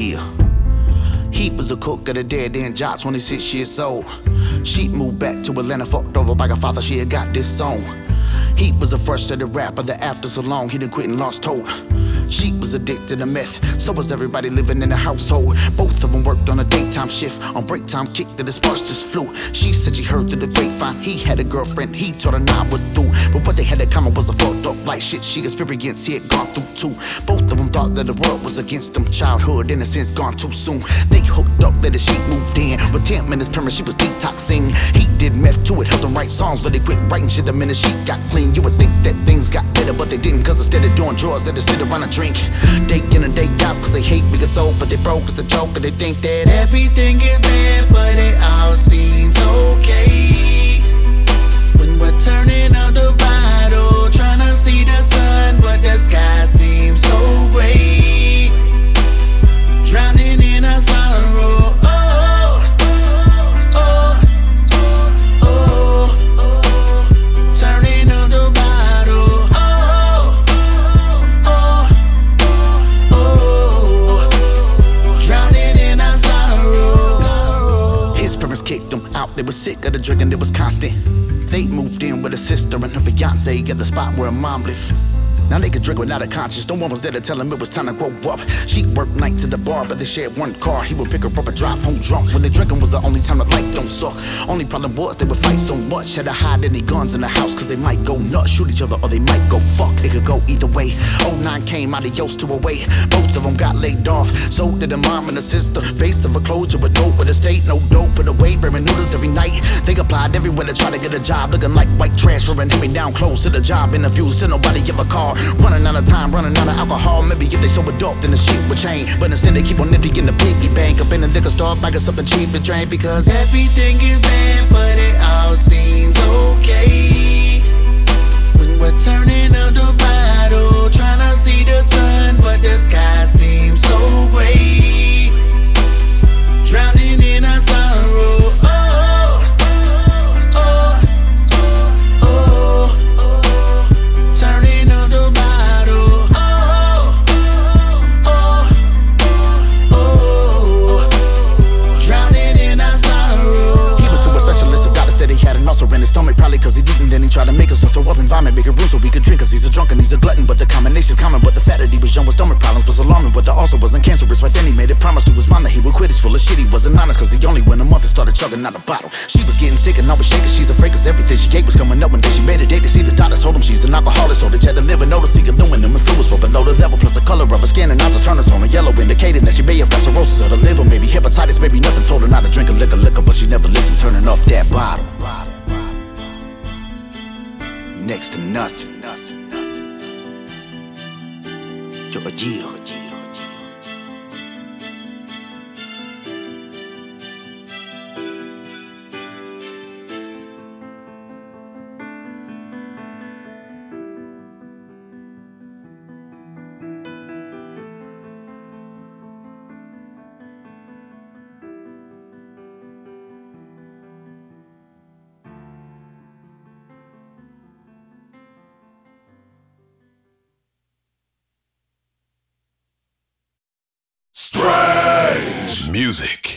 yeah. He was a cook at a dead-end job, 26 years old. She moved back to Atlanta, fucked over by her father, she had got this song. He was a frustrated rapper that after so long, he done quit and lost hope. She was addicted to meth, so was everybody living in the household. Both of them worked on a daytime shift. On break time, kicked that his sparks just flew. She said she heard through the grapevine he had a girlfriend, he told her nah would do. But what they had in common was a fucked up like shit she experienced, he had gone through too. Both of them thought that the world was against them. Childhood innocence gone too soon. They hooked up, later she moved in. With him and his parents, she was detoxing. He did meth too, it helped him write songs, but he quit writing shit the minute she got clean. You would think that things got better, but they didn't, cause instead of doing drugs, they just sit around and drink. Day in and day out, cause they hate being sold, but they broke as a joke, and they think that everything is bad, but it all seems okay. When we're turning out the bottle, trying to see the sun, but the sky seems so gray. Drowning in our sorrow. Kicked them out, they were sick of the drinking, it was constant. They moved in with a sister and her fiance at the spot where her mom lived. Now they could drink without a conscience, no one was there to tell him it was time to grow up. She worked nights at the bar, but they shared one car. He would pick her up and drive home drunk. When they drinking was the only time that life don't suck. Only problem was they would fight so much. Had to hide any guns in the house, cause they might go nuts, shoot each other, or they might go fuck. It could go either way. 09 came, adios to away. Both of them got laid off. So did the mom and the sister. Face of a closure, but dope with a state. No dope, put away, bearing noodles every night. They applied everywhere to try to get a job. Looking like white trash, running me down close to the job. Interviews, still nobody give a call. Running out of time, running out of alcohol. Maybe if they sober dope, then the shit would change. But instead they keep on emptying the piggy bank. Up in the liquor store, buying something cheap to drink. Because everything is bad, but it all seems okay. When we're turning out the bottle, trying to see the sun, but the sky seems so gray. Drowning in our sorrow. In his stomach, probably cause he didn't. Then he tried to make us throw up and vomit, make a room so we could drink. Cause he's a drunk and he's a glutton, but the combination's common. But the fact that he was young with stomach problems was alarming. But the also wasn't cancerous. Right then he made a promise to his mom that he would quit. He's full of shit, he wasn't honest, cause he only went a month and started chugging out a bottle. She was getting sick and I was shaking. She's afraid cause everything she ate was coming up. One day she made a date to see the doctor, told him she's an alcoholic, so they had to live and notice he aluminum and fluids were below the level. Plus the color of her skin and eyes are turning tone yellow, indicating that she may have got cirrhosis of the liver, maybe hepatitis, maybe nothing. Told her not to drink a liquor, but she never listened, turning up that bottle. Next to nothing. You're a yield. Strange music.